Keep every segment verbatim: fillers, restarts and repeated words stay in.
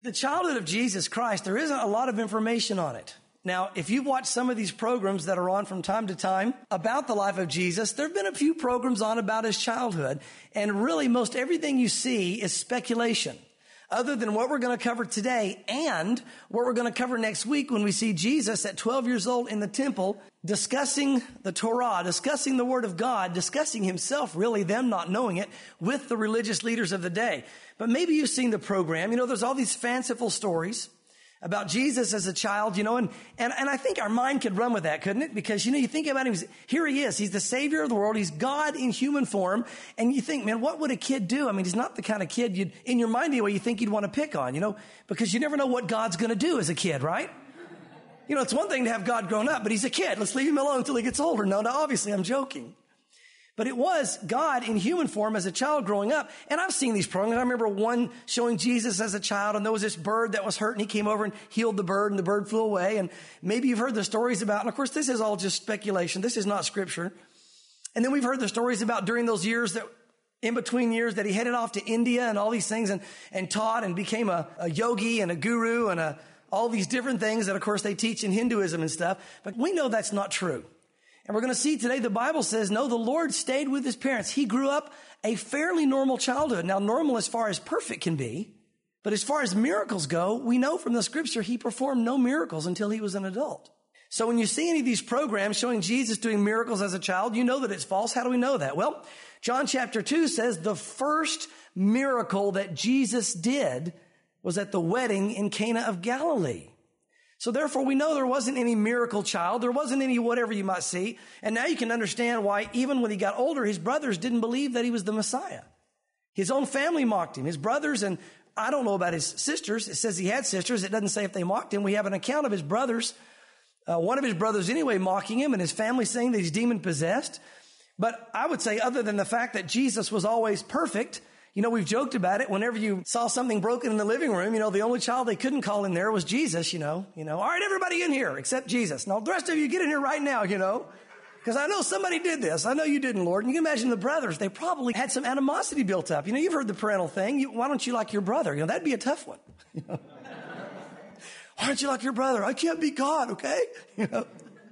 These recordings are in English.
The childhood of Jesus Christ, there isn't a lot of information on it. Now, if you've watched some of these programs that are on from time to time about the life of Jesus, there have been a few programs on about his childhood, and really most everything you see is speculation, other than what we're going to cover today and what we're going to cover next week when we see Jesus at twelve years old in the temple discussing the Torah, discussing the Word of God, discussing himself, really, them not knowing it, with the religious leaders of the day. But maybe you've seen the program. You know, there's all these fanciful stories about Jesus as a child, you know, and, and, and I think our mind could run with that, couldn't it? Because, you know, you think about him, he's, here he is. He's the Savior of the world. He's God in human form. And you think, man, what would a kid do? I mean, he's not the kind of kid you'd, in your mind anyway, you think you'd want to pick on, you know, because you never know what God's going to do as a kid, right? You know, it's one thing to have God grown up, but he's a kid. Let's leave him alone until he gets older. No, no, obviously I'm joking. But it was God in human form as a child growing up. And I've seen these programs. I remember one showing Jesus as a child, and there was this bird that was hurt, and he came over and healed the bird, and the bird flew away. And maybe you've heard the stories about, and of course, this is all just speculation. This is not scripture. And then we've heard the stories about during those years that, in between years, that he headed off to India and all these things and, and taught and became a, a yogi and a guru and a, all these different things that, of course, they teach in Hinduism and stuff. But we know that's not true. And we're going to see today the Bible says, no, the Lord stayed with his parents. He grew up a fairly normal childhood. Now, normal as far as perfect can be, but as far as miracles go, we know from the scripture he performed no miracles until he was an adult. So when you see any of these programs showing Jesus doing miracles as a child, you know that it's false. How do we know that? Well, John chapter two says the first miracle that Jesus did was at the wedding in Cana of Galilee. So therefore, we know there wasn't any miracle child. There wasn't any whatever you might see. And now you can understand why even when he got older, his brothers didn't believe that he was the Messiah. His own family mocked him. His brothers, and I don't know about his sisters. It says he had sisters. It doesn't say if they mocked him. We have an account of his brothers, uh, one of his brothers anyway, mocking him, and his family saying that he's demon possessed. But I would say, other than the fact that Jesus was always perfect, you know, we've joked about it. Whenever you saw something broken in the living room, you know, the only child they couldn't call in there was Jesus, you know. You know, all right, everybody in here except Jesus. Now, the rest of you get in here right now, you know, because I know somebody did this. I know you didn't, Lord. And you can imagine the brothers. They probably had some animosity built up. You know, you've heard the parental thing. You, why don't you like your brother? You know, that'd be a tough one. You know? Why don't you like your brother? I can't be God, okay? You know.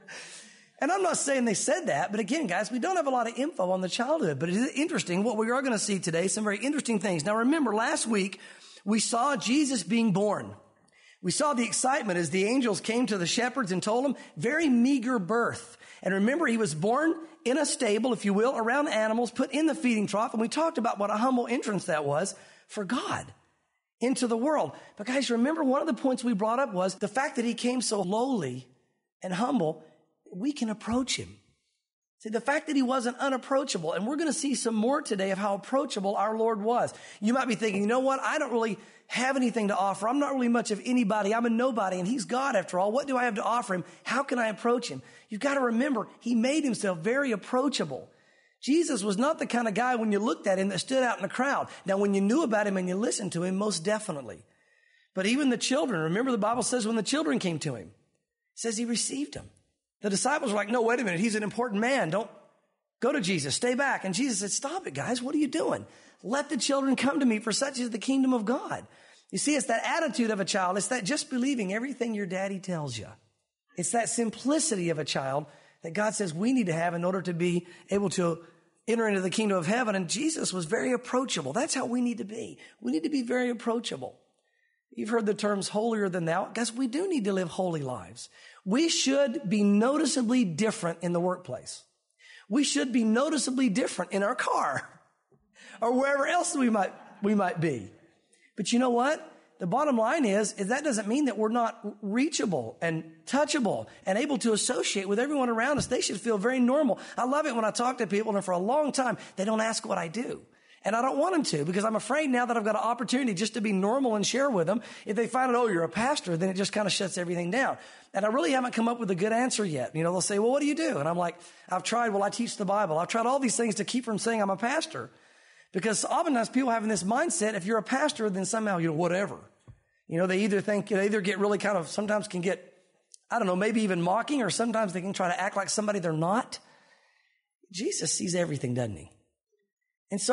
And I'm not saying they said that, but again, guys, we don't have a lot of info on the childhood, but it is interesting. What we are going to see today, some very interesting things. Now remember, last week, we saw Jesus being born. We saw the excitement as the angels came to the shepherds and told them, very meager birth. And remember, he was born in a stable, if you will, around animals, put in the feeding trough. And we talked about what a humble entrance that was for God into the world. But guys, remember, one of the points we brought up was the fact that he came so lowly and humble, we can approach him. See, the fact that he wasn't unapproachable, and we're going to see some more today of how approachable our Lord was. You might be thinking, you know what? I don't really have anything to offer. I'm not really much of anybody. I'm a nobody, and he's God after all. What do I have to offer him? How can I approach him? You've got to remember, he made himself very approachable. Jesus was not the kind of guy when you looked at him that stood out in the crowd. Now, when you knew about him and you listened to him, most definitely. But even the children, remember the Bible says when the children came to him, it says he received them. The disciples were like, no, wait a minute. He's an important man. Don't go to Jesus. Stay back. And Jesus said, stop it, guys. What are you doing? Let the children come to me, for such is the kingdom of God. You see, it's that attitude of a child. It's that just believing everything your daddy tells you. It's that simplicity of a child that God says we need to have in order to be able to enter into the kingdom of heaven. And Jesus was very approachable. That's how we need to be. We need to be very approachable. You've heard the terms holier than thou. Guys, we do need to live holy lives. We should be noticeably different in the workplace. We should be noticeably different in our car or wherever else we might, we might be. But you know what? The bottom line is, is that doesn't mean that we're not reachable and touchable and able to associate with everyone around us. They should feel very normal. I love it when I talk to people and for a long time, they don't ask what I do. And I don't want them to, because I'm afraid now that I've got an opportunity just to be normal and share with them. If they find out, oh, you're a pastor, then it just kind of shuts everything down. And I really haven't come up with a good answer yet. You know, they'll say, well, what do you do? And I'm like, I've tried, well, I teach the Bible. I've tried all these things to keep from saying I'm a pastor. Because oftentimes people have this mindset, if you're a pastor, then somehow, you know, whatever. You know, they either think, they either get really kind of, sometimes can get, I don't know, maybe even mocking, or sometimes they can try to act like somebody they're not. Jesus sees everything, doesn't he? And so,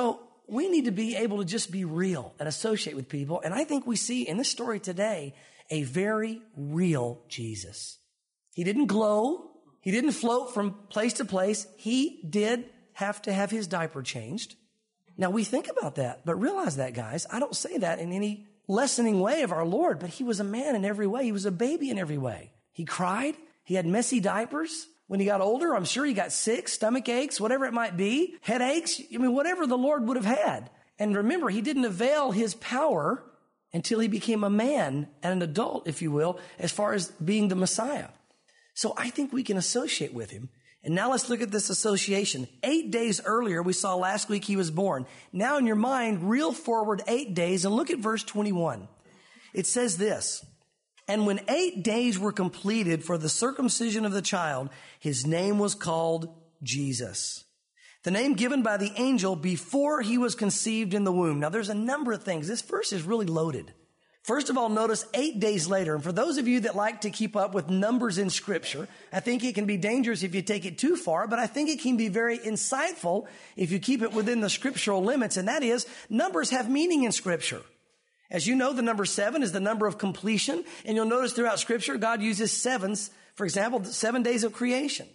we need to be able to just be real and associate with people. And I think we see in this story today a very real Jesus. He didn't glow. He didn't float from place to place. He did have to have his diaper changed. Now we think about that, but realize that, guys. I don't say that in any lessening way of our Lord, but he was a man in every way. He was a baby in every way. He cried. He had messy diapers. When he got older, I'm sure he got sick, stomach aches, whatever it might be, headaches. I mean, whatever the Lord would have had. And remember, he didn't avail his power until he became a man and an adult, if you will, as far as being the Messiah. So I think we can associate with him. And now let's look at this association. Eight days earlier, we saw last week he was born. Now in your mind, reel forward eight days and look at verse twenty-one. It says this, "And when eight days were completed for the circumcision of the child, his name was called Jesus, the name given by the angel before he was conceived in the womb." Now there's a number of things. This verse is really loaded. First of all, notice eight days later. And for those of you that like to keep up with numbers in Scripture, I think it can be dangerous if you take it too far, but I think it can be very insightful if you keep it within the scriptural limits. And that is, numbers have meaning in Scripture. As you know, the number seven is the number of completion. And you'll notice throughout Scripture, God uses sevens, for example, seven days of creation.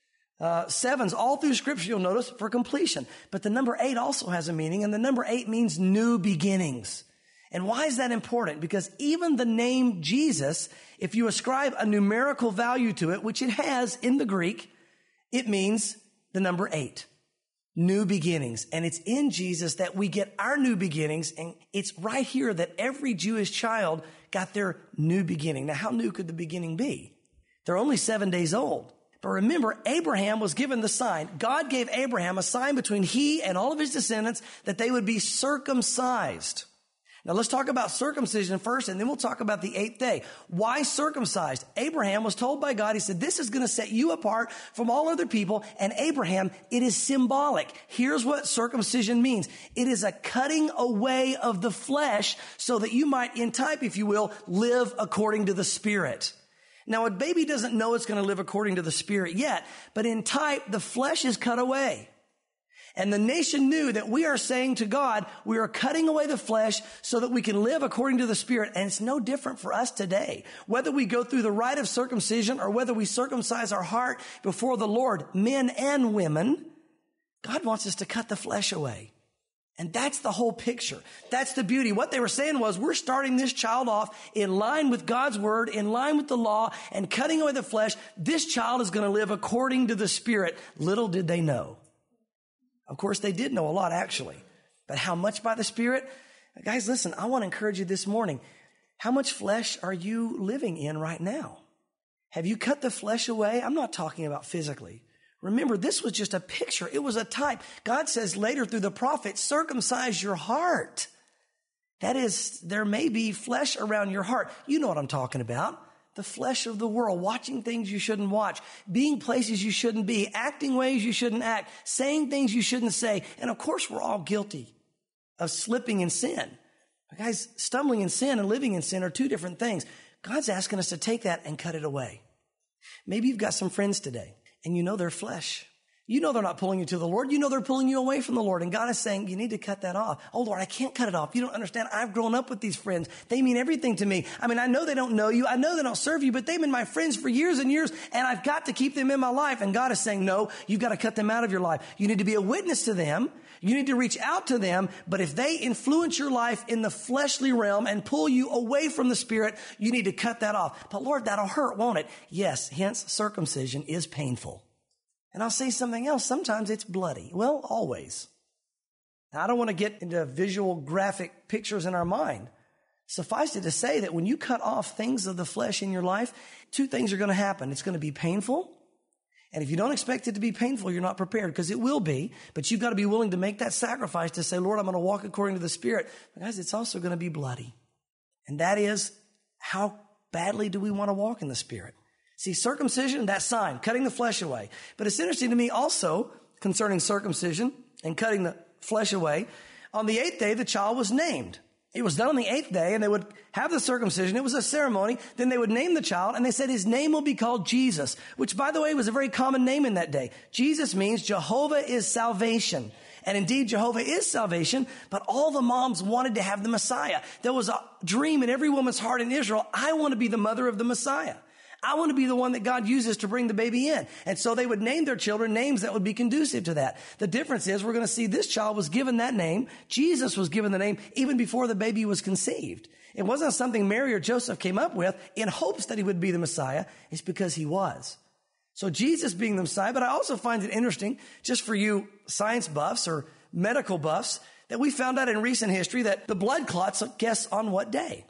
Uh, sevens all through Scripture, you'll notice, for completion. But the number eight also has a meaning, and the number eight means new beginnings. And why is that important? Because even the name Jesus, if you ascribe a numerical value to it, which it has in the Greek, it means the number eight. New beginnings. And it's in Jesus that we get our new beginnings. And it's right here that every Jewish child got their new beginning. Now, how new could the beginning be? They're only seven days old. But remember, Abraham was given the sign. God gave Abraham a sign between he and all of his descendants that they would be circumcised. Now let's talk about circumcision first, and then we'll talk about the eighth day. Why circumcised? Abraham was told by God, he said, this is going to set you apart from all other people. And Abraham, it is symbolic. Here's what circumcision means. It is a cutting away of the flesh so that you might, in type, if you will, live according to the Spirit. Now, a baby doesn't know it's going to live according to the Spirit yet, but in type, the flesh is cut away. And the nation knew that we are saying to God, we are cutting away the flesh so that we can live according to the Spirit. And it's no different for us today. Whether we go through the rite of circumcision or whether we circumcise our heart before the Lord, men and women, God wants us to cut the flesh away. And that's the whole picture. That's the beauty. What they were saying was, we're starting this child off in line with God's word, in line with the law, and cutting away the flesh. This child is going to live according to the Spirit. Little did they know. Of course, they did know a lot, actually. But how much by the Spirit? Guys, listen, I want to encourage you this morning. How much flesh are you living in right now? Have you cut the flesh away? I'm not talking about physically. Remember, this was just a picture. It was a type. God says later through the prophet, circumcise your heart. That is, there may be flesh around your heart. You know what I'm talking about. The flesh of the world, watching things you shouldn't watch, being places you shouldn't be, acting ways you shouldn't act, saying things you shouldn't say. And of course, we're all guilty of slipping in sin. But guys, stumbling in sin and living in sin are two different things. God's asking us to take that and cut it away. Maybe you've got some friends today and you know they're flesh. You know they're not pulling you to the Lord. You know they're pulling you away from the Lord. And God is saying, you need to cut that off. Oh, Lord, I can't cut it off. You don't understand. I've grown up with these friends. They mean everything to me. I mean, I know they don't know you. I know they don't serve you, but they've been my friends for years and years, and I've got to keep them in my life. And God is saying, no, you've got to cut them out of your life. You need to be a witness to them. You need to reach out to them. But if they influence your life in the fleshly realm and pull you away from the Spirit, you need to cut that off. But Lord, that'll hurt, won't it? Yes, hence circumcision is painful. And I'll say something else. Sometimes it's bloody. Well, always. Now, I don't want to get into visual graphic pictures in our mind. Suffice it to say that when you cut off things of the flesh in your life, two things are going to happen. It's going to be painful. And if you don't expect it to be painful, you're not prepared, because it will be. But you've got to be willing to make that sacrifice to say, Lord, I'm going to walk according to the Spirit. But guys, it's also going to be bloody. And that is, how badly do we want to walk in the Spirit? See, circumcision, that sign, cutting the flesh away. But it's interesting to me also concerning circumcision and cutting the flesh away. On the eighth day, the child was named. It was done on the eighth day, and they would have the circumcision. It was a ceremony. Then they would name the child, and they said his name will be called Jesus, which, by the way, was a very common name in that day. Jesus means Jehovah is salvation. And indeed, Jehovah is salvation, but all the moms wanted to have the Messiah. There was a dream in every woman's heart in Israel. I want to be the mother of the Messiah. I want to be the one that God uses to bring the baby in. And so they would name their children names that would be conducive to that. The difference is we're going to see this child was given that name. Jesus was given the name even before the baby was conceived. It wasn't something Mary or Joseph came up with in hopes that he would be the Messiah. It's because he was. So Jesus being the Messiah, but I also find it interesting, just for you science buffs or medical buffs, that we found out in recent history that the blood clots, guess on what day?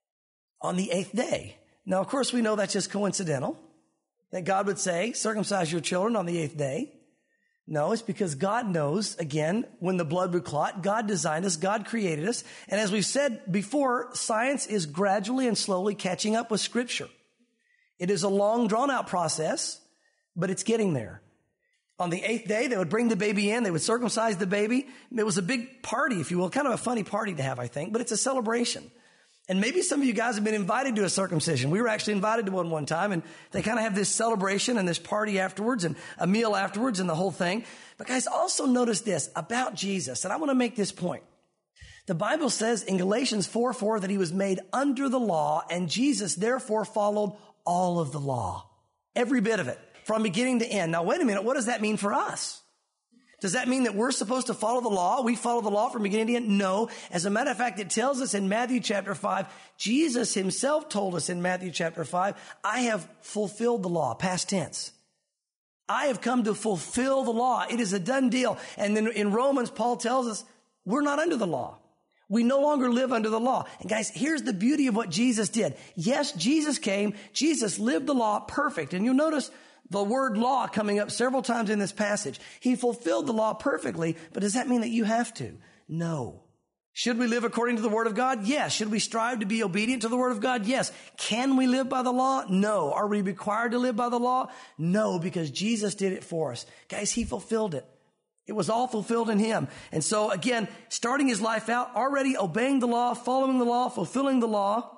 On the eighth day. Now, of course, we know that's just coincidental, that God would say, circumcise your children on the eighth day. No, it's because God knows, again, when the blood would clot, God designed us, God created us. And as we've said before, science is gradually and slowly catching up with Scripture. It is a long, drawn-out process, but it's getting there. On the eighth day, they would bring the baby in, they would circumcise the baby. It was a big party, if you will, kind of a funny party to have, I think, but it's a celebration. And maybe some of you guys have been invited to a circumcision. We were actually invited to one one time, and they kind of have this celebration and this party afterwards and a meal afterwards and the whole thing. But guys, also notice this about Jesus, and I want to make this point. The Bible says in Galatians four four that he was made under the law, and Jesus therefore followed all of the law. Every bit of it, from beginning to end. Now, wait a minute, what does that mean for us? Does that mean that we're supposed to follow the law? We follow the law from beginning to end? No. As a matter of fact, it tells us in Matthew chapter five, Jesus himself told us in Matthew chapter five, I have fulfilled the law, past tense. I have come to fulfill the law. It is a done deal. And then in Romans, Paul tells us we're not under the law. We no longer live under the law. And guys, here's the beauty of what Jesus did. Yes, Jesus came. Jesus lived the law perfect. And you'll notice the word law coming up several times in this passage. He fulfilled the law perfectly, but does that mean that you have to? No. Should we live according to the word of God? Yes. Should we strive to be obedient to the word of God? Yes. Can we live by the law? No. Are we required to live by the law? No, because Jesus did it for us. Guys, he fulfilled it. It was all fulfilled in him. And so again, starting his life out, already obeying the law, following the law, fulfilling the law,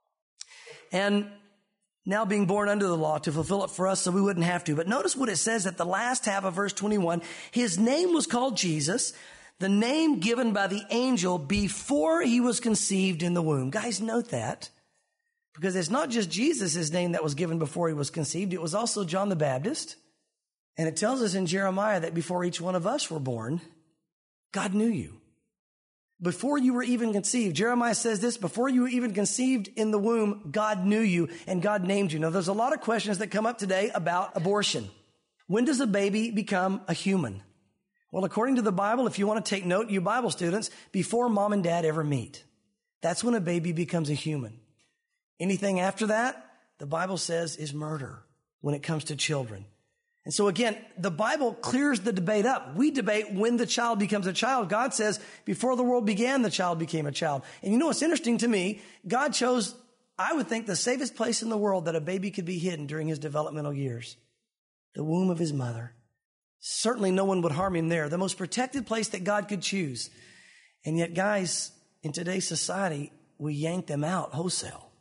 and now being born under the law to fulfill it for us so we wouldn't have to. But notice what it says at the last half of verse twenty-one. His name was called Jesus, the name given by the angel before he was conceived in the womb. Guys, note that. Because it's not just Jesus' name that was given before he was conceived. It was also John the Baptist. And it tells us in Jeremiah that before each one of us were born, God knew you. Before you were even conceived, Jeremiah says this, before you were even conceived in the womb, God knew you and God named you. Now, there's a lot of questions that come up today about abortion. When does a baby become a human? Well, according to the Bible, if you want to take note, you Bible students, before mom and dad ever meet, that's when a baby becomes a human. Anything after that, the Bible says, is murder when it comes to children. And so again, the Bible clears the debate up. We debate when the child becomes a child. God says, before the world began, the child became a child. And you know what's interesting to me? God chose, I would think, the safest place in the world that a baby could be hidden during his developmental years. The womb of his mother. Certainly no one would harm him there. The most protected place that God could choose. And yet, guys, in today's society, we yank them out wholesale.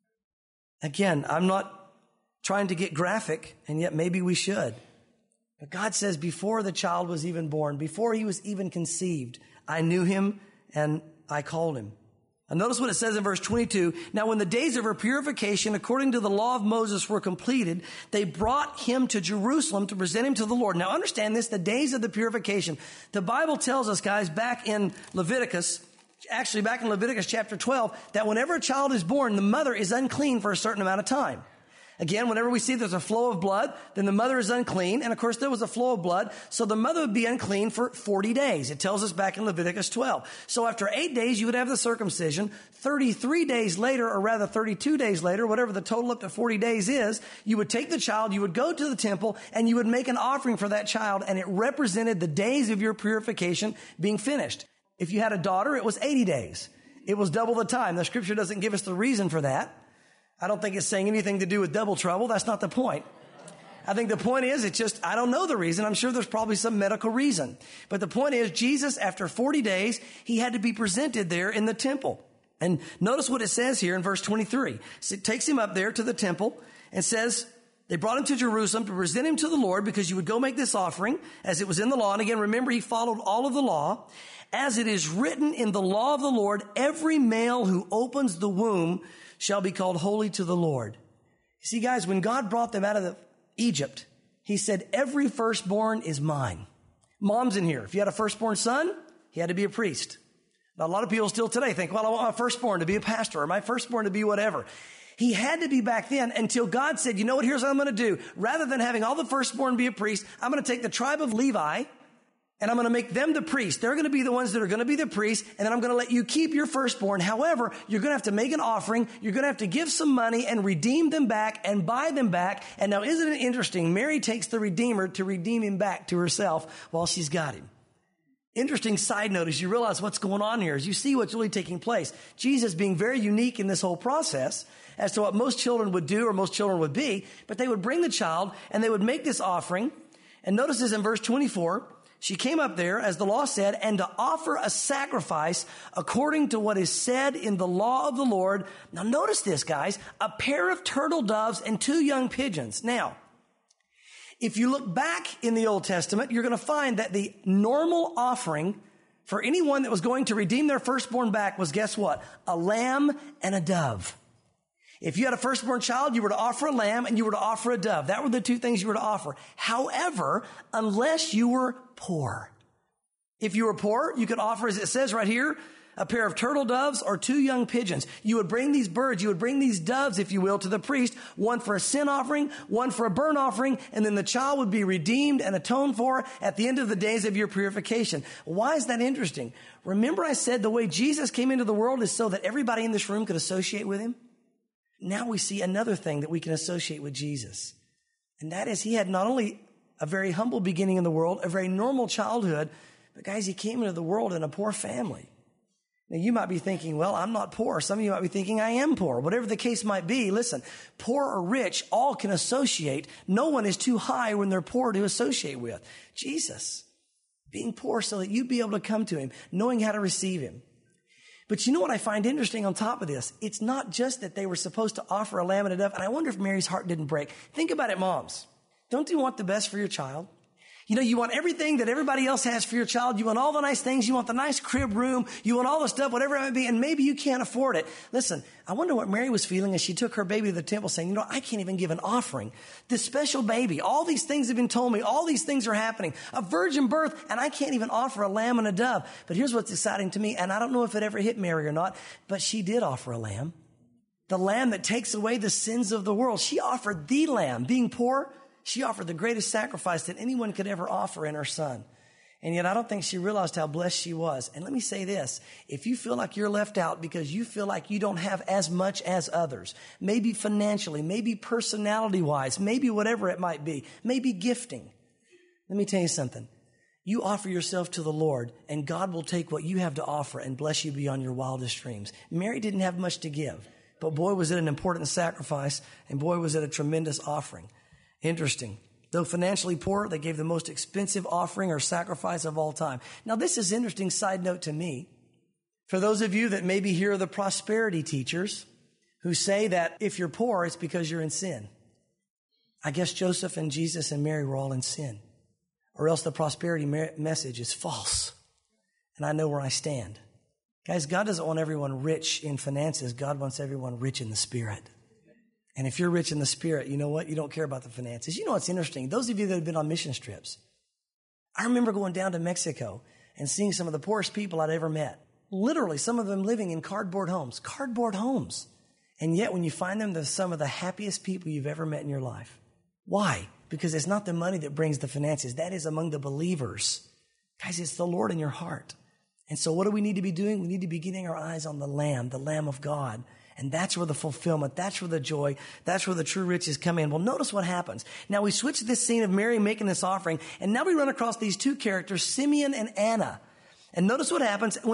Again, I'm not trying to get graphic, and yet maybe we should. But God says before the child was even born, before he was even conceived, I knew him and I called him. And notice what it says in verse twenty-two. Now, when the days of her purification, according to the law of Moses, were completed, they brought him to Jerusalem to present him to the Lord. Now, understand this, the days of the purification. The Bible tells us, guys, back in Leviticus, actually back in Leviticus chapter twelve, that whenever a child is born, the mother is unclean for a certain amount of time. Again, whenever we see there's a flow of blood, then the mother is unclean. And of course, there was a flow of blood. So the mother would be unclean for forty days. It tells us back in Leviticus twelve. So after eight days, you would have the circumcision. thirty-three days later, or rather thirty-two days later, whatever the total up to forty days is, you would take the child, you would go to the temple, and you would make an offering for that child. And it represented the days of your purification being finished. If you had a daughter, it was eighty days. It was double the time. The scripture doesn't give us the reason for that. I don't think it's saying anything to do with double trouble. That's not the point. I think the point is, it's just, I don't know the reason. I'm sure there's probably some medical reason. But the point is, Jesus, after forty days, he had to be presented there in the temple. And notice what it says here in verse twenty-three. So it takes him up there to the temple and says They brought him to Jerusalem to present him to the Lord because you would go make this offering as it was in the law. And again, remember, he followed all of the law. As it is written in the law of the Lord, every male who opens the womb shall be called holy to the Lord. You see, guys, when God brought them out of the Egypt, he said, every firstborn is mine. Moms in here, if you had a firstborn son, he had to be a priest. Now, a lot of people still today think, well, I want my firstborn to be a pastor or my firstborn to be whatever. He had to be back then until God said, you know what, here's what I'm going to do. Rather than having all the firstborn be a priest, I'm going to take the tribe of Levi and I'm going to make them the priests. They're going to be the ones that are going to be the priests, and then I'm going to let you keep your firstborn. However, you're going to have to make an offering. You're going to have to give some money and redeem them back and buy them back. And now, isn't it interesting? Mary takes the Redeemer to redeem him back to herself while she's got him. Interesting side note as you realize what's going on here, as you see what's really taking place. Jesus being very unique in this whole process as to what most children would do or most children would be, but they would bring the child and they would make this offering. And notice this in verse twenty-four. She came up there, as the law said, and to offer a sacrifice according to what is said in the law of the Lord. Now notice this, guys, a pair of turtle doves and two young pigeons. Now, if you look back in the Old Testament, you're going to find that the normal offering for anyone that was going to redeem their firstborn back was, guess what? A lamb and a dove. If you had a firstborn child, you were to offer a lamb and you were to offer a dove. That were the two things you were to offer. However, unless you were poor. If you were poor, you could offer, as it says right here, a pair of turtle doves or two young pigeons. You would bring these birds, you would bring these doves, if you will, to the priest, one for a sin offering, one for a burnt offering, and then the child would be redeemed and atoned for at the end of the days of your purification. Why is that interesting? Remember I said the way Jesus came into the world is so that everybody in this room could associate with him? Now we see another thing that we can associate with Jesus. And that is he had not only a very humble beginning in the world, a very normal childhood, but guys, he came into the world in a poor family. Now you might be thinking, well, I'm not poor. Some of you might be thinking I am poor. Whatever the case might be, listen, poor or rich, all can associate. No one is too high when they're poor to associate with. Jesus, being poor so that you'd be able to come to him, knowing how to receive him. But you know what I find interesting on top of this? It's not just that they were supposed to offer a lamb and a dove, and I wonder if Mary's heart didn't break. Think about it, moms. Don't you want the best for your child? You know, you want everything that everybody else has for your child. You want all the nice things. You want the nice crib room. You want all the stuff, whatever it might be, and maybe you can't afford it. Listen, I wonder what Mary was feeling as she took her baby to the temple saying, you know, I can't even give an offering. This special baby, all these things have been told me. All these things are happening. A virgin birth, and I can't even offer a lamb and a dove. But here's what's exciting to me, and I don't know if it ever hit Mary or not, but she did offer a lamb. The lamb that takes away the sins of the world. She offered the lamb. Being poor, she offered the greatest sacrifice that anyone could ever offer in her son. And yet I don't think she realized how blessed she was. And let me say this. If you feel like you're left out because you feel like you don't have as much as others, maybe financially, maybe personality-wise, maybe whatever it might be, maybe gifting, let me tell you something. You offer yourself to the Lord, and God will take what you have to offer and bless you beyond your wildest dreams. Mary didn't have much to give, but boy, was it an important sacrifice, and boy, was it a tremendous offering. Interesting. Though financially poor, they gave the most expensive offering or sacrifice of all time. Now, this is an interesting side note to me. For those of you that maybe hear the prosperity teachers who say that if you're poor, it's because you're in sin. I guess Joseph and Jesus and Mary were all in sin. Or else the prosperity message is false. And I know where I stand. Guys, God doesn't want everyone rich in finances. God wants everyone rich in the Spirit. And if you're rich in the Spirit, you know what? You don't care about the finances. You know what's interesting? Those of you that have been on mission trips, I remember going down to Mexico and seeing some of the poorest people I'd ever met. Literally, some of them living in cardboard homes. Cardboard homes. And yet, when you find them, they're some of the happiest people you've ever met in your life. Why? Because it's not the money that brings the finances. That is among the believers. Guys, it's the Lord in your heart. And so what do we need to be doing? We need to be getting our eyes on the Lamb, the Lamb of God. And that's where the fulfillment, that's where the joy, that's where the true riches come in. Well, notice what happens. Now we switch to this scene of Mary making this offering, and now we run across these two characters, Simeon and Anna. And notice what happens when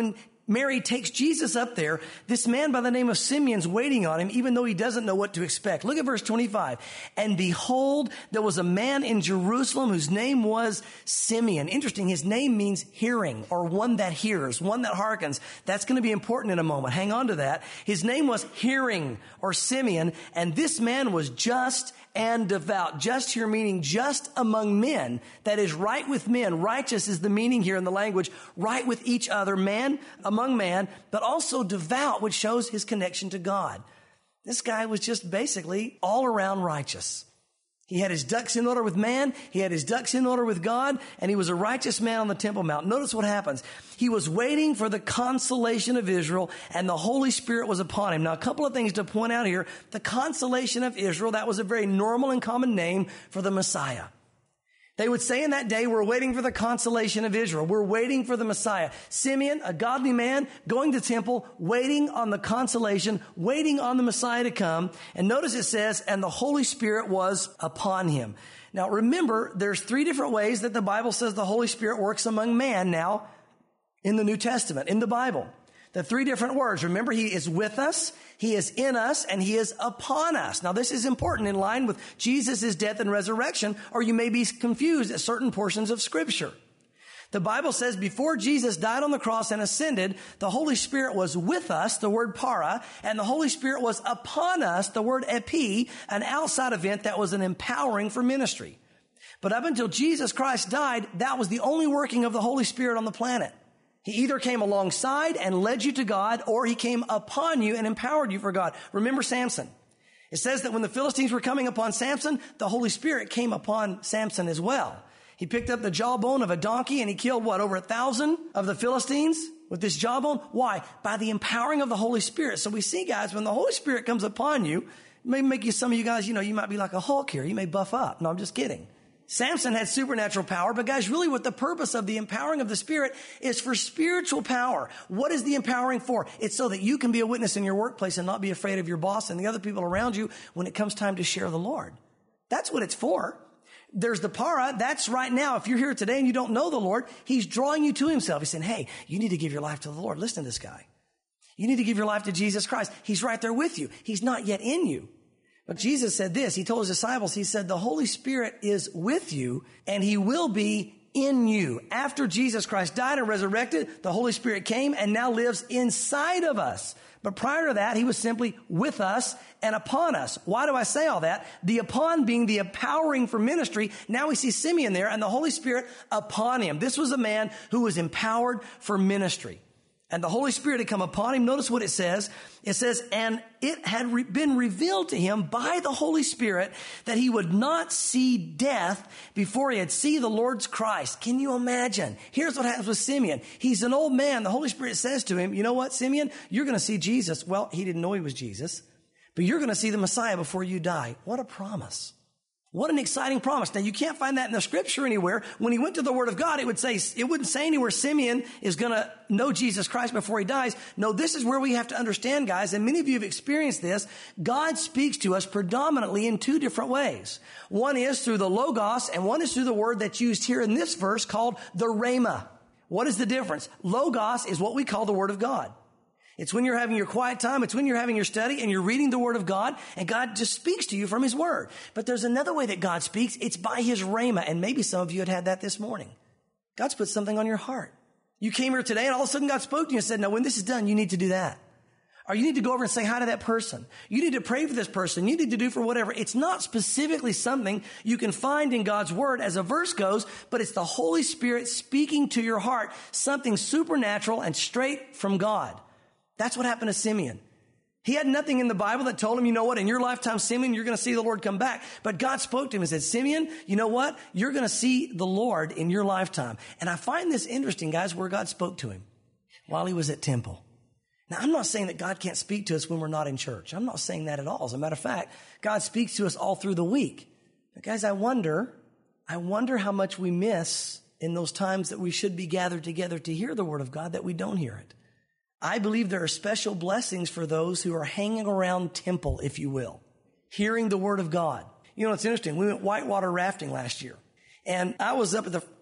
Mary takes Jesus up there. This man by the name of Simeon's waiting on him, even though he doesn't know what to expect. Look at verse twenty-five. And behold, there was a man in Jerusalem whose name was Simeon. Interesting. His name means hearing, or one that hears, one that hearkens. That's going to be important in a moment. Hang on to that. His name was Hearing, or Simeon. And this man was just and devout. Just here meaning just among men. That is right with men. Righteous is the meaning here in the language. Right with each other. Man among man, but also devout, which shows his connection to God. This guy was just basically all around righteous. He had his ducks in order with man. He had his ducks in order with God, and he was a righteous man on the Temple Mount. Notice what happens. He was waiting for the consolation of Israel, and the Holy Spirit was upon him. Now, a couple of things to point out here. The consolation of Israel, that was a very normal and common name for the Messiah. They would say in that day, we're waiting for the consolation of Israel. We're waiting for the Messiah. Simeon, a godly man, going to temple, waiting on the consolation, waiting on the Messiah to come. And notice it says, and the Holy Spirit was upon him. Now remember, there's three different ways that the Bible says the Holy Spirit works among man now in the New Testament, in the Bible. The three different words. Remember, he is with us, he is in us, and he is upon us. Now, this is important in line with Jesus' death and resurrection, or you may be confused at certain portions of Scripture. The Bible says before Jesus died on the cross and ascended, the Holy Spirit was with us, the word para, and the Holy Spirit was upon us, the word epi, an outside event that was an empowering for ministry. But up until Jesus Christ died, that was the only working of the Holy Spirit on the planet. He either came alongside and led you to God, or he came upon you and empowered you for God. Remember Samson. It says that when the Philistines were coming upon Samson, the Holy Spirit came upon Samson as well. He picked up the jawbone of a donkey and he killed, what, over a thousand of the Philistines with this jawbone? Why? By the empowering of the Holy Spirit. So we see, guys, when the Holy Spirit comes upon you, it may make you, some of you guys, you know, you might be like a Hulk here. You may buff up. No, I'm just kidding. Samson had supernatural power, but guys, really what the purpose of the empowering of the Spirit is for spiritual power. What is the empowering for? It's so that you can be a witness in your workplace and not be afraid of your boss and the other people around you when it comes time to share the Lord. That's what it's for. There's the para. That's right now. If you're here today and you don't know the Lord, he's drawing you to himself. He's saying, hey, you need to give your life to the Lord. Listen to this guy. You need to give your life to Jesus Christ. He's right there with you. He's not yet in you. But Jesus said this, he told his disciples, he said, the Holy Spirit is with you and he will be in you. After Jesus Christ died and resurrected, the Holy Spirit came and now lives inside of us. But prior to that, he was simply with us and upon us. Why do I say all that? The upon being the empowering for ministry. Now we see Simeon there and the Holy Spirit upon him. This was a man who was empowered for ministry. And the Holy Spirit had come upon him. Notice what it says. It says, and it had re- been revealed to him by the Holy Spirit that he would not see death before he had seen the Lord's Christ. Can you imagine? Here's what happens with Simeon. He's an old man. The Holy Spirit says to him, you know what, Simeon? You're going to see Jesus. Well, he didn't know he was Jesus, but you're going to see the Messiah before you die. What a promise. What an exciting promise. Now, you can't find that in the Scripture anywhere. When he went to the Word of God, it would say, it wouldn't say anywhere Simeon is going to know Jesus Christ before he dies. No, this is where we have to understand, guys, and many of you have experienced this. God speaks to us predominantly in two different ways. One is through the Logos, and one is through the word that's used here in this verse called the Rhema. What is the difference? Logos is what we call the Word of God. It's when you're having your quiet time. It's when you're having your study and you're reading the Word of God and God just speaks to you from His Word. But there's another way that God speaks. It's by His Rhema. And maybe some of you had had that this morning. God's put something on your heart. You came here today and all of a sudden God spoke to you and said, now when this is done, you need to do that. Or you need to go over and say hi to that person. You need to pray for this person. You need to do for whatever. It's not specifically something you can find in God's Word as a verse goes, but it's the Holy Spirit speaking to your heart, something supernatural and straight from God. That's what happened to Simeon. He had nothing in the Bible that told him, you know what, in your lifetime, Simeon, you're going to see the Lord come back. But God spoke to him and said, Simeon, you know what? You're going to see the Lord in your lifetime. And I find this interesting, guys, where God spoke to him while he was at temple. Now, I'm not saying that God can't speak to us when we're not in church. I'm not saying that at all. As a matter of fact, God speaks to us all through the week. But guys, I wonder, I wonder how much we miss in those times that we should be gathered together to hear the Word of God, that we don't hear it. I believe there are special blessings for those who are hanging around temple, if you will, hearing the Word of God. You know, it's interesting. We went whitewater rafting last year, and I was up at the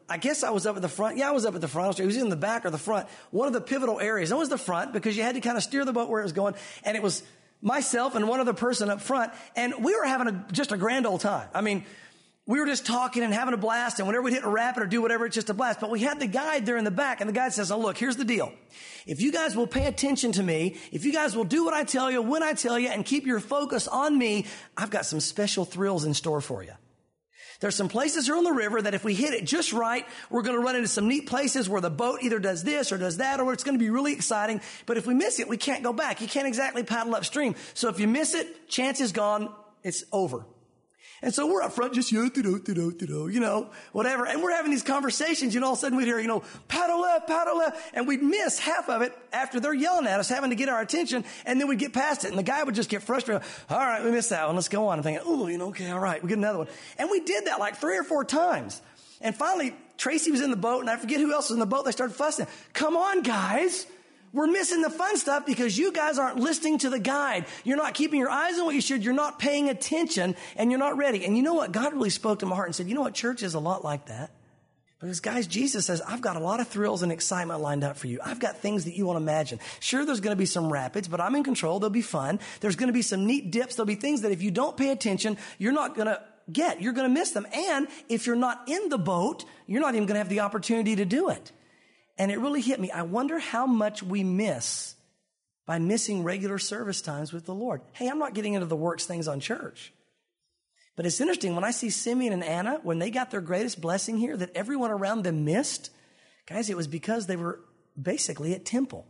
I guess I was up at the front. Yeah, I was up at the front. It was in the back or the front. One of the pivotal areas. It was the front because you had to kind of steer the boat where it was going. And it was myself and one other person up front. And we were having a, just a grand old time. I mean, we were just talking and having a blast. And whenever we'd hit a rapid or do whatever, it's just a blast. But we had the guide there in the back. And the guide says, oh, look, here's the deal. If you guys will pay attention to me, if you guys will do what I tell you, when I tell you, and keep your focus on me, I've got some special thrills in store for you. There's some places here on the river that if we hit it just right, we're going to run into some neat places where the boat either does this or does that, or it's going to be really exciting. But if we miss it, we can't go back. You can't exactly paddle upstream. So if you miss it, chance is gone. It's over. And so we're up front just, you know, whatever. And we're having these conversations, and all of a sudden we'd hear, you know, paddle left, paddle left. And we'd miss half of it after they're yelling at us, having to get our attention. And then we'd get past it. And the guy would just get frustrated. All right, we missed that one. Let's go on. I'm thinking, oh, you know, okay, all right, we get another one. And we did that like three or four times. And finally, Tracy was in the boat, and I forget who else was in the boat. They started fussing. Come on, guys. We're missing the fun stuff because you guys aren't listening to the guide. You're not keeping your eyes on what you should. You're not paying attention, and you're not ready. And you know what? God really spoke to my heart and said, you know what? Church is a lot like that. Because, guys, Jesus says, I've got a lot of thrills and excitement lined up for you. I've got things that you won't imagine. Sure, there's going to be some rapids, but I'm in control. They'll be fun. There's going to be some neat dips. There'll be things that if you don't pay attention, you're not going to get. You're going to miss them. And if you're not in the boat, you're not even going to have the opportunity to do it. And it really hit me. I wonder how much we miss by missing regular service times with the Lord. Hey, I'm not getting into the works things on church. But it's interesting, when I see Simeon and Anna, when they got their greatest blessing here that everyone around them missed, guys, it was because they were basically at temple.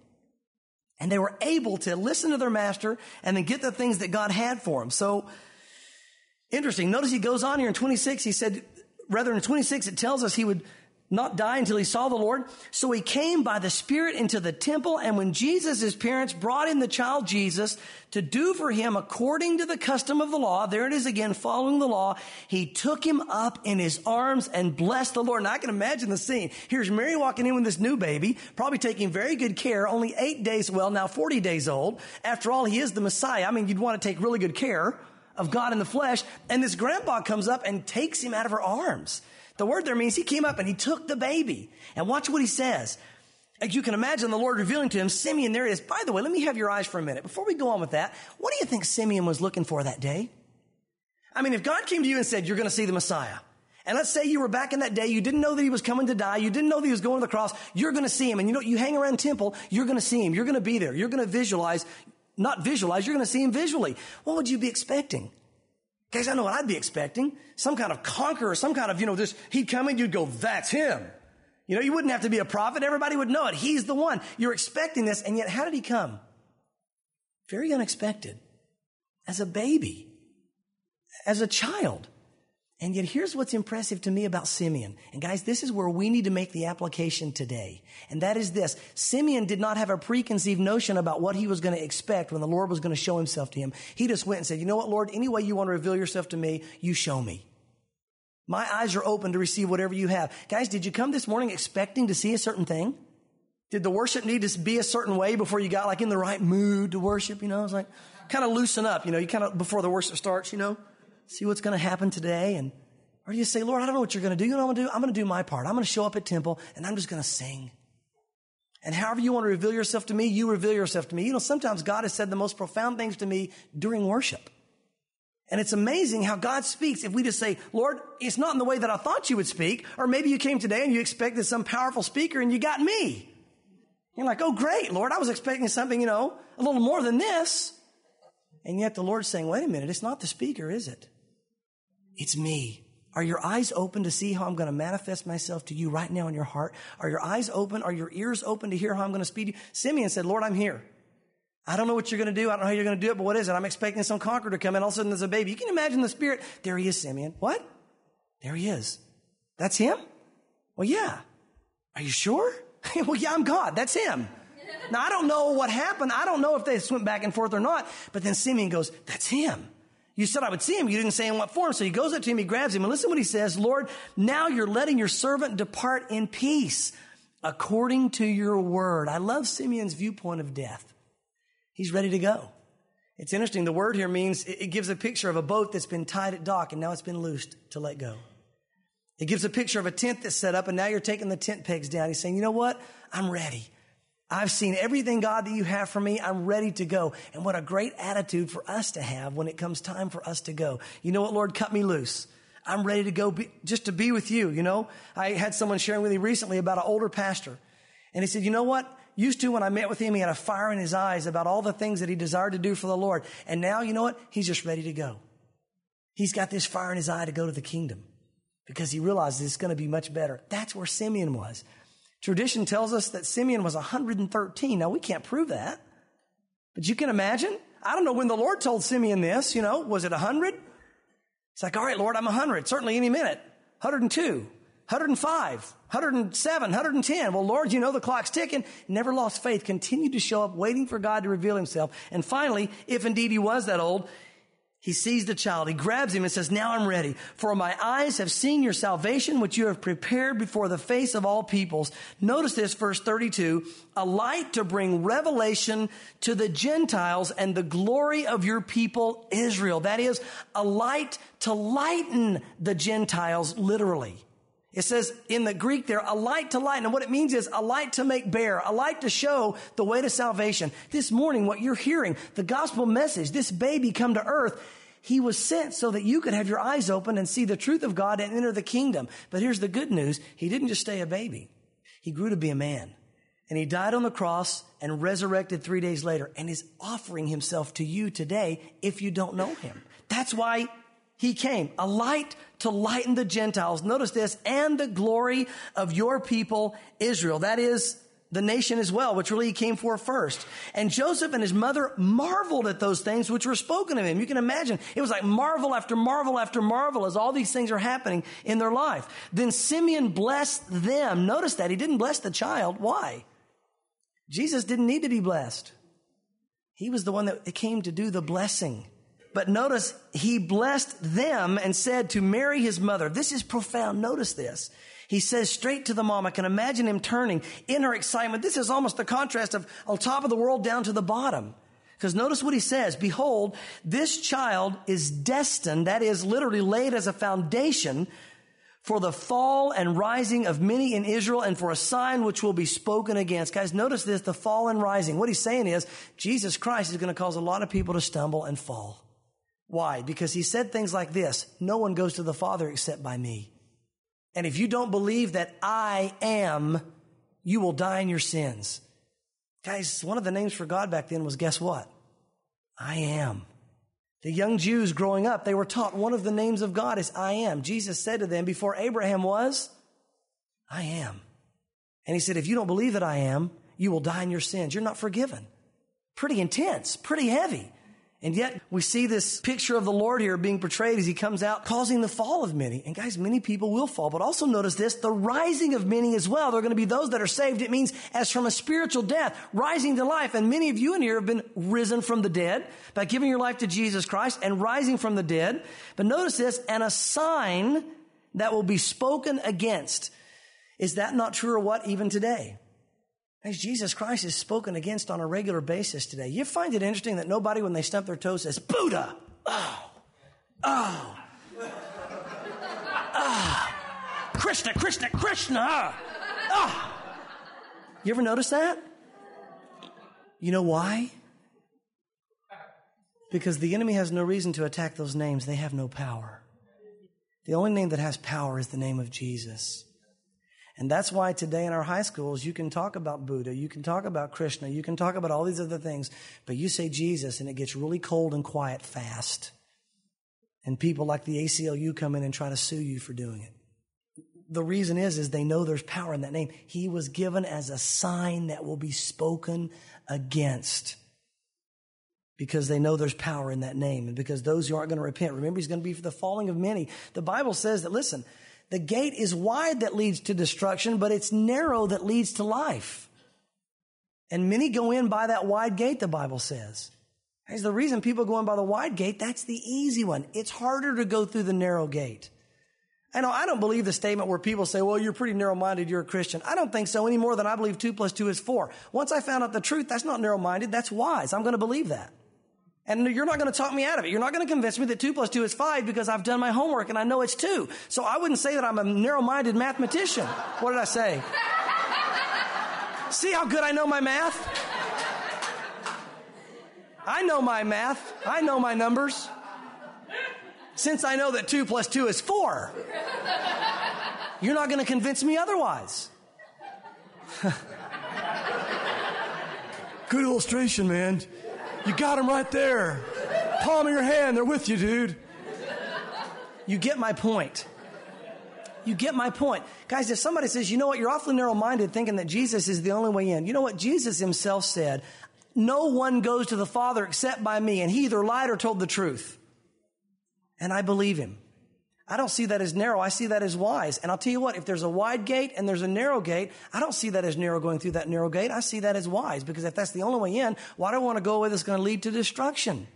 And they were able to listen to their master and then get the things that God had for them. So, interesting. Notice he goes on here in twenty-six. He said, rather in twenty-six, it tells us he would not die until he saw the Lord. So he came by the Spirit into the temple. And when Jesus, his parents, brought in the child Jesus to do for him according to the custom of the law, there it is again, following the law, he took him up in his arms and blessed the Lord. And I can imagine the scene. Here's Mary walking in with this new baby, probably taking very good care, only eight days, well, now forty days old. After all, he is the Messiah. I mean, you'd want to take really good care of God in the flesh. And this grandpa comes up and takes him out of her arms. The word there means he came up and he took the baby. And watch what he says. As you can imagine, the Lord revealing to him, Simeon, there it is. By the way, let me have your eyes for a minute. Before we go on with that, what do you think Simeon was looking for that day? I mean, if God came to you and said, you're going to see the Messiah, and let's say you were back in that day, you didn't know that he was coming to die, you didn't know that he was going to the cross, you're going to see him. And you know, you hang around temple, you're going to see him. You're going to be there. You're going to visualize, not visualize, you're going to see him visually. What would you be expecting? Guys, I know what I'd be expecting. Some kind of conqueror, some kind of, you know, just, he'd come in, you'd go, that's him. You know, you wouldn't have to be a prophet. Everybody would know it. He's the one. You're expecting this. And yet, how did he come? Very unexpected. As a baby. As a child. And yet, here's what's impressive to me about Simeon. And guys, this is where we need to make the application today. And that is this. Simeon did not have a preconceived notion about what he was going to expect when the Lord was going to show himself to him. He just went and said, you know what, Lord, any way you want to reveal yourself to me, you show me. My eyes are open to receive whatever you have. Guys, did you come this morning expecting to see a certain thing? Did the worship need to be a certain way before you got like in the right mood to worship? You know, it's like kind of loosen up, you know, you kind of before the worship starts, you know. See what's going to happen today. And, or do you say, Lord, I don't know what you're going to do. You know what I'm going to do? I'm going to do my part. I'm going to show up at temple and I'm just going to sing. And however you want to reveal yourself to me, you reveal yourself to me. You know, sometimes God has said the most profound things to me during worship. And it's amazing how God speaks. If we just say, Lord, it's not in the way that I thought you would speak. Or maybe you came today and you expected some powerful speaker and you got me. You're like, oh, great, Lord, I was expecting something, you know, a little more than this. And yet the Lord's saying, wait a minute, it's not the speaker, is it? It's me. Are your eyes open to see how I'm going to manifest myself to you right now in your heart? Are your eyes open? Are your ears open to hear how I'm going to speak to you? Simeon said, Lord, I'm here. I don't know what you're going to do. I don't know how you're going to do it, but what is it? I'm expecting some conqueror to come in. All of a sudden there's a baby. You can imagine the spirit. There he is, Simeon. What? There he is. That's him? Well, yeah. Are you sure? Well, yeah, I'm God. That's him. Now, I don't know what happened. I don't know if they went back and forth or not. But then Simeon goes, that's him. You said I would see him. You didn't say in what form. So he goes up to him, he grabs him, and listen what he says. Lord, now you're letting your servant depart in peace according to your word. I love Simeon's viewpoint of death. He's ready to go. It's interesting. The word here means, it gives a picture of a boat that's been tied at dock and now it's been loosed to let go. He gives a picture of a tent that's set up, and now you're taking the tent pegs down. He's saying, you know what? I'm ready. I've seen everything, God, that you have for me. I'm ready to go. And what a great attitude for us to have when it comes time for us to go. You know what, Lord? Cut me loose. I'm ready to go be, just to be with you, you know. I had someone sharing with me recently about an older pastor. And he said, you know what? Used to, when I met with him, he had a fire in his eyes about all the things that he desired to do for the Lord. And now, you know what? He's just ready to go. He's got this fire in his eye to go to the kingdom because he realizes it's going to be much better. That's where Simeon was. Tradition tells us that Simeon was one hundred thirteen. Now, we can't prove that. But you can imagine. I don't know when the Lord told Simeon this, you know. Was it one hundred? It's like, all right, Lord, I'm one hundred. Certainly any minute. one hundred two, one hundred five, one hundred seven, one hundred ten. Well, Lord, you know the clock's ticking. Never lost faith. Continued to show up, waiting for God to reveal himself. And finally, if indeed he was that old, he sees the child. He grabs him and says, now I'm ready. For my eyes have seen your salvation, which you have prepared before the face of all peoples. Notice this, verse thirty-two, a light to bring revelation to the Gentiles and the glory of your people, Israel. That is, a light to lighten the Gentiles, literally. It says in the Greek there, a light to lighten. And what it means is a light to make bare, a light to show the way to salvation. This morning, what you're hearing, the gospel message, this baby come to earth, he was sent so that you could have your eyes open and see the truth of God and enter the kingdom. But here's the good news. He didn't just stay a baby. He grew to be a man. And he died on the cross and resurrected three days later and is offering himself to you today if you don't know him. That's why he came, a light to lighten the Gentiles. Notice this, and the glory of your people, Israel. That is the nation as well, which really he came for first. And Joseph and his mother marveled at those things which were spoken of him. You can imagine, it was like marvel after marvel after marvel as all these things are happening in their life. Then Simeon blessed them. Notice that he didn't bless the child. Why? Jesus didn't need to be blessed. He was the one that came to do the blessing. But notice, he blessed them and said to Mary, his mother. This is profound. Notice this. He says straight to the mom. I can imagine him turning in her excitement. This is almost the contrast of on top of the world down to the bottom. Because notice what he says. Behold, this child is destined, that is literally laid as a foundation for the fall and rising of many in Israel and for a sign which will be spoken against. Guys, notice this, the fall and rising. What he's saying is Jesus Christ is going to cause a lot of people to stumble and fall. Why? Because he said things like this, no one goes to the Father except by me. And if you don't believe that I am, you will die in your sins. Guys, one of the names for God back then was, guess what? I am. The young Jews growing up, they were taught one of the names of God is I am. Jesus said to them, before Abraham was, I am. And he said, if you don't believe that I am, you will die in your sins. You're not forgiven. Pretty intense, pretty heavy. And yet we see this picture of the Lord here being portrayed as he comes out causing the fall of many. And guys, many people will fall. But also notice this, the rising of many as well. There are going to be those that are saved. It means as from a spiritual death, rising to life. And many of you in here have been risen from the dead by giving your life to Jesus Christ and rising from the dead. But notice this, and a sign that will be spoken against. Is that not true or what even today? As Jesus Christ is spoken against on a regular basis today. You find it interesting that nobody, when they stump their toe, says, Buddha! Oh! Oh! Ah! Oh. Krishna, Krishna, Krishna! Oh. You ever notice that? You know why? Because the enemy has no reason to attack those names. They have no power. The only name that has power is the name of Jesus. And that's why today in our high schools, you can talk about Buddha, you can talk about Krishna, you can talk about all these other things, but you say Jesus and it gets really cold and quiet fast. And people like the A C L U come in and try to sue you for doing it. The reason is, is they know there's power in that name. He was given as a sign that will be spoken against because they know there's power in that name and because those who aren't going to repent, remember he's going to be for the falling of many. The Bible says that, listen, the gate is wide that leads to destruction, but it's narrow that leads to life. And many go in by that wide gate, the Bible says. That's the reason people go in by the wide gate. That's the easy one. It's harder to go through the narrow gate. I know I don't believe the statement where people say, well, you're pretty narrow-minded, you're a Christian. I don't think so any more than I believe two plus two is four. Once I found out the truth, that's not narrow-minded, that's wise. I'm going to believe that. And you're not going to talk me out of it. You're not going to convince me that two plus two is five because I've done my homework and I know it's two. So I wouldn't say that I'm a narrow-minded mathematician. What did I say? See how good I know my math? I know my math. I know my numbers. Since I know that two plus two is four, you're not going to convince me otherwise. Good illustration, man. You got them right there. Palm of your hand, they're with you, dude. You get my point. You get my point. Guys, if somebody says, you know what, you're awfully narrow-minded thinking that Jesus is the only way in. You know what? Jesus himself said, no one goes to the Father except by me. And he either lied or told the truth. And I believe him. I don't see that as narrow. I see that as wise. And I'll tell you what, if there's a wide gate and there's a narrow gate, I don't see that as narrow going through that narrow gate. I see that as wise, because if that's the only way in, why do I want to go a way that's going to lead to destruction?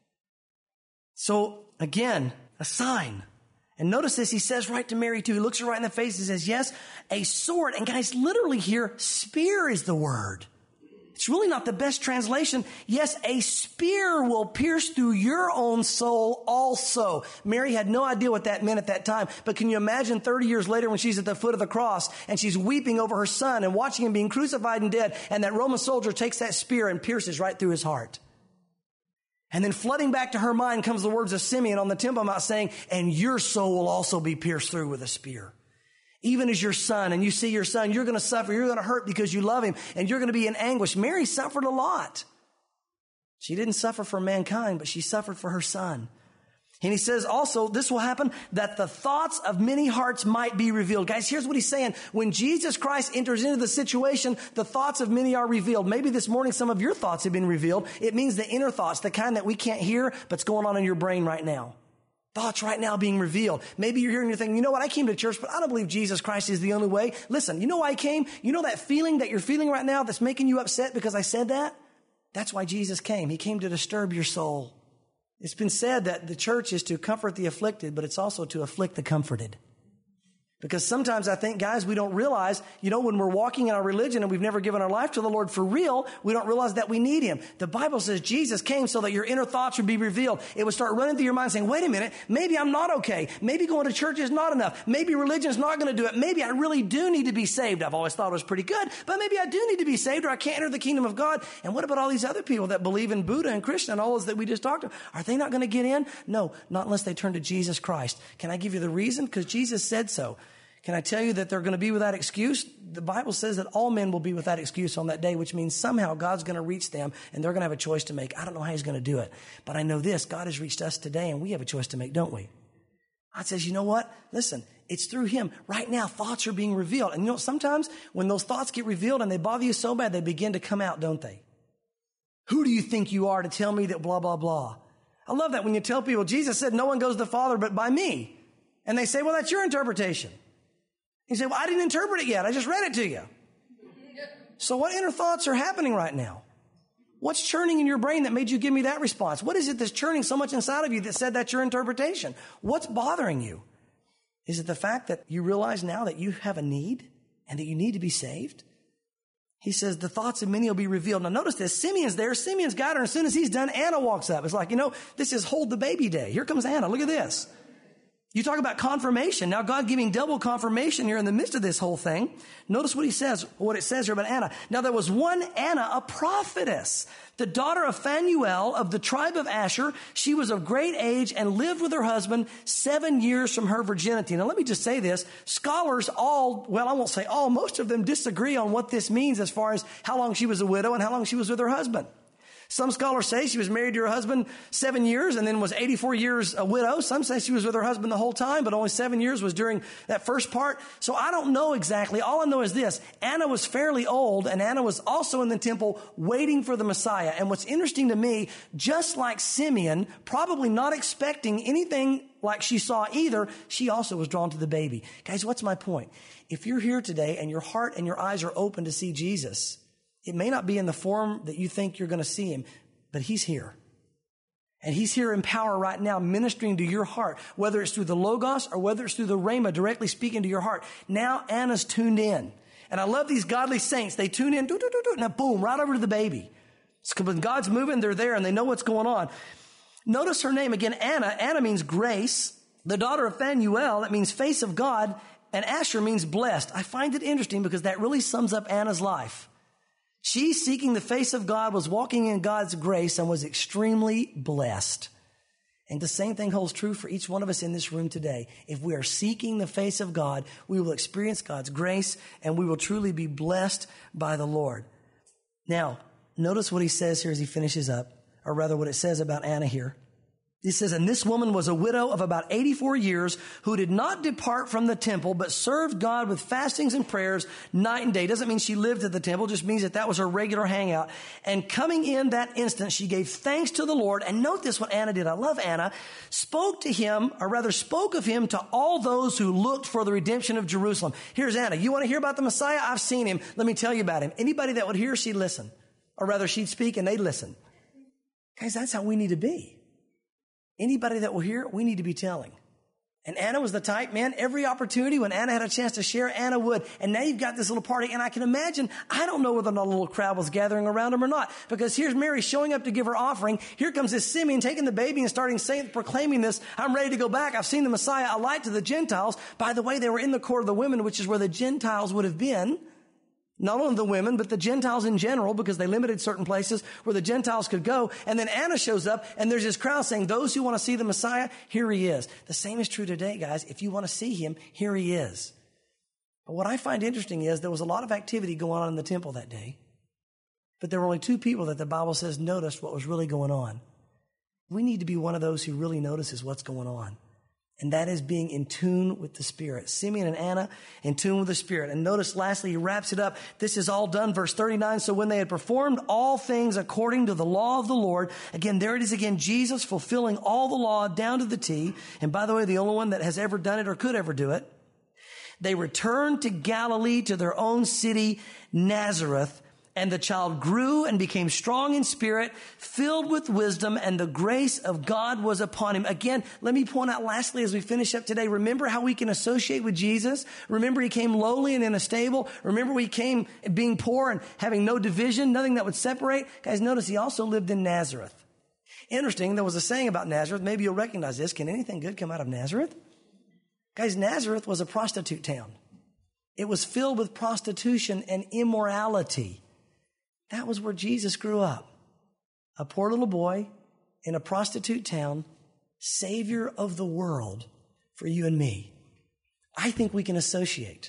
So again, a sign. And notice this, he says right to Mary too. He looks her right in the face and says, yes, a sword. And guys, literally here, spear is the word. It's really not the best translation. Yes, a spear will pierce through your own soul also. Mary had no idea what that meant at that time. But can you imagine thirty years later when she's at the foot of the cross and she's weeping over her son and watching him being crucified and dead, and that Roman soldier takes that spear and pierces right through his heart. And then flooding back to her mind comes the words of Simeon on the Temple Mount saying, and your soul will also be pierced through with a spear. Even as your son, and you see your son, you're going to suffer, you're going to hurt because you love him, and you're going to be in anguish. Mary suffered a lot. She didn't suffer for mankind, but she suffered for her son. And he says also, this will happen, that the thoughts of many hearts might be revealed. Guys, here's what he's saying. When Jesus Christ enters into the situation, the thoughts of many are revealed. Maybe this morning some of your thoughts have been revealed. It means the inner thoughts, the kind that we can't hear, but's going on in your brain right now. Thoughts right now being revealed. Maybe you're here and you're thinking, you know what, I came to church, but I don't believe Jesus Christ is the only way. Listen, you know why I came? You know that feeling that you're feeling right now that's making you upset because I said that? That's why Jesus came. He came to disturb your soul. It's been said that the church is to comfort the afflicted, but it's also to afflict the comforted. Because sometimes I think, guys, we don't realize, you know, when we're walking in our religion and we've never given our life to the Lord for real, we don't realize that we need him. The Bible says Jesus came so that your inner thoughts would be revealed. It would start running through your mind saying, wait a minute, maybe I'm not okay. Maybe going to church is not enough. Maybe religion is not going to do it. Maybe I really do need to be saved. I've always thought it was pretty good, but maybe I do need to be saved or I can't enter the kingdom of God. And what about all these other people that believe in Buddha and Krishna and all those that we just talked about? Are they not going to get in? No, not unless they turn to Jesus Christ. Can I give you the reason? Because Jesus said so. Can I tell you that they're going to be without excuse? The Bible says that all men will be without excuse on that day, which means somehow God's going to reach them and they're going to have a choice to make. I don't know how he's going to do it, but I know this. God has reached us today and we have a choice to make, don't we? God says, you know what? Listen, it's through him. Right now, thoughts are being revealed. And you know, sometimes when those thoughts get revealed and they bother you so bad, they begin to come out, don't they? Who do you think you are to tell me that blah, blah, blah? I love that when you tell people, Jesus said, no one goes to the Father but by me. And they say, well, that's your interpretation. He said, well, I didn't interpret it yet. I just read it to you. So what inner thoughts are happening right now? What's churning in your brain that made you give me that response? What is it that's churning so much inside of you that said that's your interpretation? What's bothering you? Is it the fact that you realize now that you have a need and that you need to be saved? He says, the thoughts of many will be revealed. Now notice this, Simeon's there. Simeon's got her. And as soon as he's done, Anna walks up. It's like, you know, this is hold the baby day. Here comes Anna. Look at this. You talk about confirmation. Now God giving double confirmation here in the midst of this whole thing. Notice what he says, what it says here about Anna. Now there was one Anna, a prophetess, the daughter of Phanuel of the tribe of Asher. She was of great age and lived with her husband seven years from her virginity. Now let me just say this. Scholars all, well, I won't say all, most of them disagree on what this means as far as how long she was a widow and how long she was with her husband. Some scholars say she was married to her husband seven years and then was eighty-four years a widow. Some say she was with her husband the whole time, but only seven years was during that first part. So I don't know exactly. All I know is this. Anna was fairly old, and Anna was also in the temple waiting for the Messiah. And what's interesting to me, just like Simeon, probably not expecting anything like she saw either, she also was drawn to the baby. Guys, what's my point? If you're here today and your heart and your eyes are open to see Jesus, it may not be in the form that you think you're going to see him, but he's here. And he's here in power right now, ministering to your heart, whether it's through the Logos or whether it's through the Rhema, directly speaking to your heart. Now Anna's tuned in. And I love these godly saints. They tune in, doo, doo, doo, doo, now boom, right over to the baby. When God's moving, they're there and they know what's going on. Notice her name again, Anna. Anna means grace. The daughter of Phanuel, that means face of God. And Asher means blessed. I find it interesting because that really sums up Anna's life. She, seeking the face of God, was walking in God's grace and was extremely blessed. And the same thing holds true for each one of us in this room today. If we are seeking the face of God, we will experience God's grace and we will truly be blessed by the Lord. Now, notice what he says here as he finishes up, or rather what it says about Anna here. He says, and this woman was a widow of about eighty-four years who did not depart from the temple, but served God with fastings and prayers night and day. Doesn't mean she lived at the temple, just means that that was her regular hangout. And coming in that instant, she gave thanks to the Lord. And note this, what Anna did. I love Anna. Spoke to him, or rather spoke of him to all those who looked for the redemption of Jerusalem. Here's Anna. You want to hear about the Messiah? I've seen him. Let me tell you about him. Anybody that would hear, she'd listen. Or rather, she'd speak and they'd listen. Guys, that's how we need to be. Anybody that will hear, we need to be telling. And Anna was the type, man, every opportunity when Anna had a chance to share, Anna would. And now you've got this little party, and I can imagine, I don't know whether or not a little crowd was gathering around him or not, because here's Mary showing up to give her offering. Here comes this Simeon taking the baby and starting saying, proclaiming this, I'm ready to go back. I've seen the Messiah, a light to the Gentiles. By the way, they were in the court of the women, which is where the Gentiles would have been. Not only the women, but the Gentiles in general, because they limited certain places where the Gentiles could go. And then Anna shows up, and there's this crowd saying, those who want to see the Messiah, here he is. The same is true today, guys. If you want to see him, here he is. But what I find interesting is there was a lot of activity going on in the temple that day. But there were only two people that the Bible says noticed what was really going on. We need to be one of those who really notices what's going on. And that is being in tune with the Spirit. Simeon and Anna in tune with the Spirit. And notice lastly, he wraps it up. This is all done. Verse thirty-nine. So when they had performed all things according to the law of the Lord, again, there it is again, Jesus fulfilling all the law down to the T. And by the way, the only one that has ever done it or could ever do it. They returned to Galilee, to their own city, Nazareth. And the child grew and became strong in spirit, filled with wisdom, and the grace of God was upon him. Again, let me point out lastly as we finish up today, remember how we can associate with Jesus? Remember he came lowly and in a stable? Remember he came being poor and having no division, nothing that would separate? Guys, notice he also lived in Nazareth. Interesting, there was a saying about Nazareth. Maybe you'll recognize this. Can anything good come out of Nazareth? Guys, Nazareth was a prostitute town. It was filled with prostitution and immorality. That was where Jesus grew up. A poor little boy in a prostitute town, Savior of the world for you and me. I think we can associate.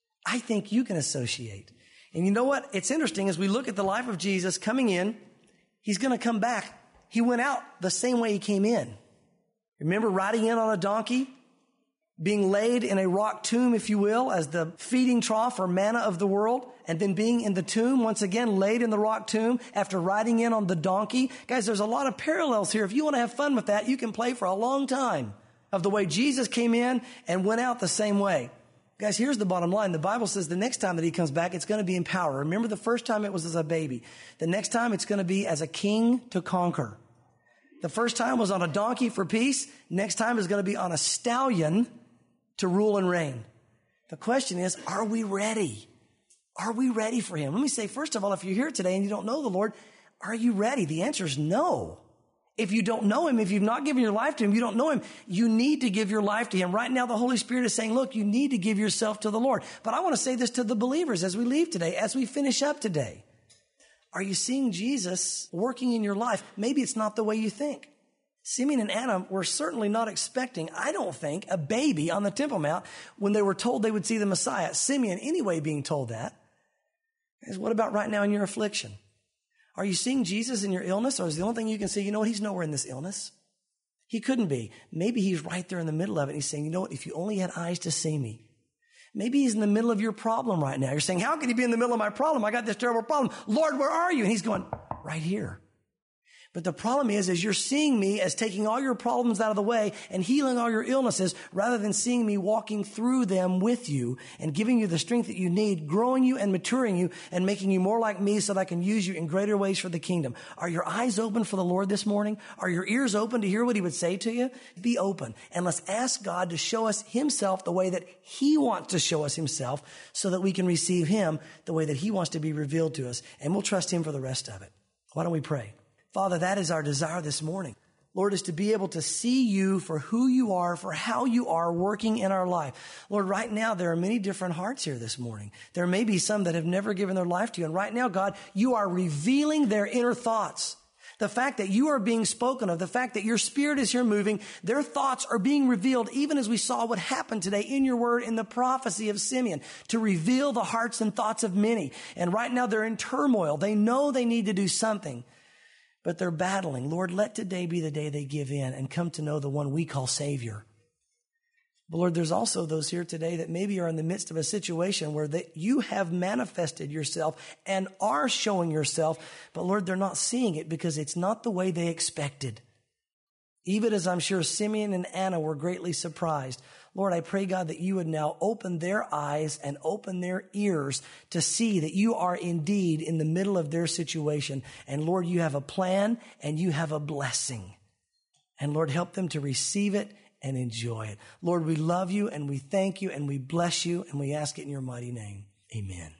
I think you can associate. And you know what? It's interesting as we look at the life of Jesus coming in, he's going to come back. He went out the same way he came in. Remember riding in on a donkey? Being laid in a rock tomb, if you will, as the feeding trough or manna of the world, and then being in the tomb, once again, laid in the rock tomb after riding in on the donkey. Guys, there's a lot of parallels here. If you want to have fun with that, you can play for a long time of the way Jesus came in and went out the same way. Guys, here's the bottom line. The Bible says the next time that he comes back, it's going to be in power. Remember the first time it was as a baby. The next time it's going to be as a king to conquer. The first time was on a donkey for peace. Next time is going to be on a stallion to rule and reign. The question is, are we ready? Are we ready for him? Let me say, first of all, if you're here today and you don't know the Lord, are you ready? The answer is no. If you don't know him, if you've not given your life to him, you don't know him, you need to give your life to him. Right now, the Holy Spirit is saying, look, you need to give yourself to the Lord. But I want to say this to the believers as we leave today, as we finish up today. Are you seeing Jesus working in your life? Maybe it's not the way you think. Simeon and Anna were certainly not expecting, I don't think, a baby on the Temple Mount when they were told they would see the Messiah. Simeon, anyway, being told that. Guys, what about right now in your affliction? Are you seeing Jesus in your illness, or is the only thing you can see, you know what, he's nowhere in this illness? He couldn't be. Maybe he's right there in the middle of it. He's saying, you know what, if you only had eyes to see me. Maybe he's in the middle of your problem right now. You're saying, how can he be in the middle of my problem? I got this terrible problem. Lord, where are you? And he's going, right here. But the problem is, is you're seeing me as taking all your problems out of the way and healing all your illnesses rather than seeing me walking through them with you and giving you the strength that you need, growing you and maturing you and making you more like me so that I can use you in greater ways for the kingdom. Are your eyes open for the Lord this morning? Are your ears open to hear what he would say to you? Be open and let's ask God to show us himself the way that he wants to show us himself so that we can receive him the way that he wants to be revealed to us. And we'll trust him for the rest of it. Why don't we pray? Father, that is our desire this morning. Lord, is to be able to see you for who you are, for how you are working in our life. Lord, right now, there are many different hearts here this morning. There may be some that have never given their life to you. And right now, God, you are revealing their inner thoughts. The fact that you are being spoken of, the fact that your Spirit is here moving, their thoughts are being revealed, even as we saw what happened today in your word in the prophecy of Simeon, to reveal the hearts and thoughts of many. And right now, they're in turmoil. They know they need to do something, but they're battling. Lord, let today be the day they give in and come to know the one we call Savior. But Lord, there's also those here today that maybe are in the midst of a situation where they, you have manifested yourself and are showing yourself, but Lord, they're not seeing it because it's not the way they expected. Even as I'm sure Simeon and Anna were greatly surprised. Lord, I pray, God, that you would now open their eyes and open their ears to see that you are indeed in the middle of their situation. And Lord, you have a plan and you have a blessing. And Lord, help them to receive it and enjoy it. Lord, we love you and we thank you and we bless you and we ask it in your mighty name. Amen.